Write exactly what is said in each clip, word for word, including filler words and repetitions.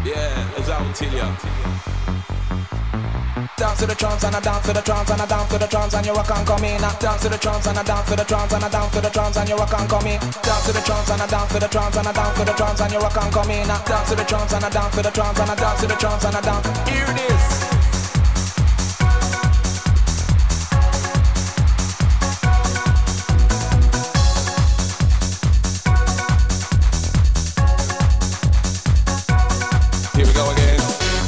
Yeah, as I will tell you. Dance to the trance and I dance to the trance and I dance to the trance and you walk and come in. Dance to the trance and I dance to the trance and I dance to the trance and you walk and come in. Dance to the trance and I dance to the trance and I dance to the trance and you walk and come in. Dance to the trance and I dance to the trance and I dance to the trance and I dance. Hear this. Here we go again.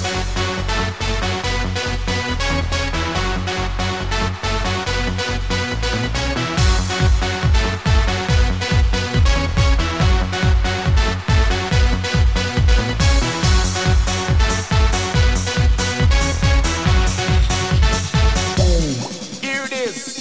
Here it is.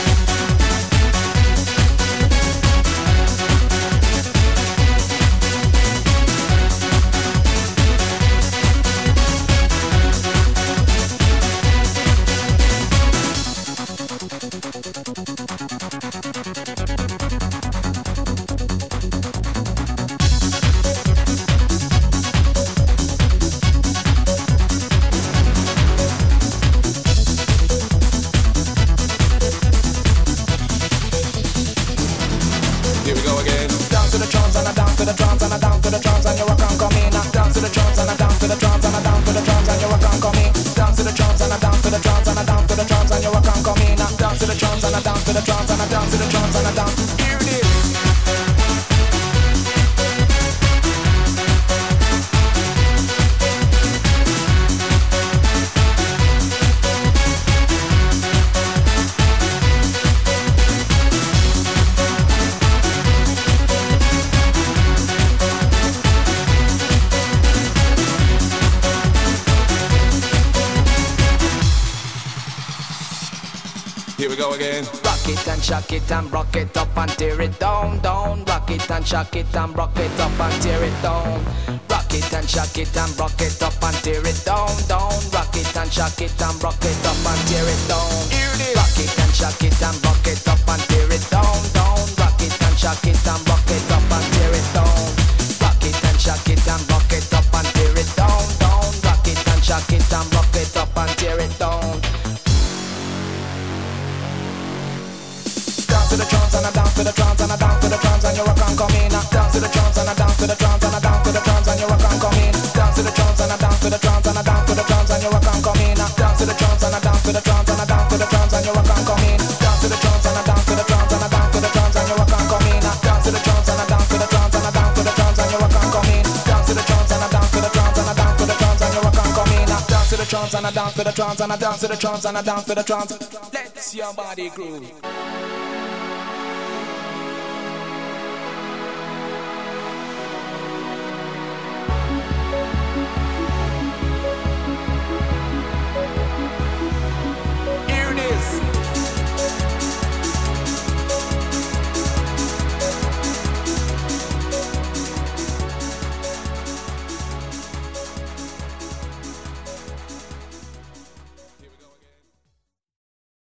Here we go again. Dance to the trance and I dance to the trance and I dance to the trance and you walk and come in. Dance to the trance and I dance to the trance and I dance to the trance and you walk and come in. Dance to the trance and I dance to the trance and I dance to the trance and you walk and come in. Dance to the trance and I dance to the trance and I dance to the trance and I dance. Hear this. Here we go again. Rock it and shock it and rock it up and tear it down, down. Rock it and shock it and rock it up and tear it down. Rock it and shock it and rock it up and tear it down, down. Rock it and shock it and rock it up and tear it down. Here it is. Rock it and shock it and rock it up and tear it down, down. Rock it and shock it and rock it up and tear it down. Rock it and shock it and rock it up and tear it down, down. Rock it and shock it and rock it up and tear it down. Dance to the trance and I dance to the trance and I dance to the trance and you walk and come in. Dance to the trance and I dance to the trance and I dance to the trance and you walk and come in. Dance to the trance and I dance to the trance and I dance to the trance and you walk and come in. Dance to the trance and I dance to the trance and I dance to the trance and you walk and come in. Dance to the trance and I dance to the trance and I dance to the trance and you walk and come in. Dance to the trance and I dance to the trance and I dance to the trance and you walk and come in. Dance to the trance and I dance to the trance and I dance to the trance and you walk and come in. Dance to the trance and I dance to the trance and I dance to the trance and I dance to the trance. Let's your body groove.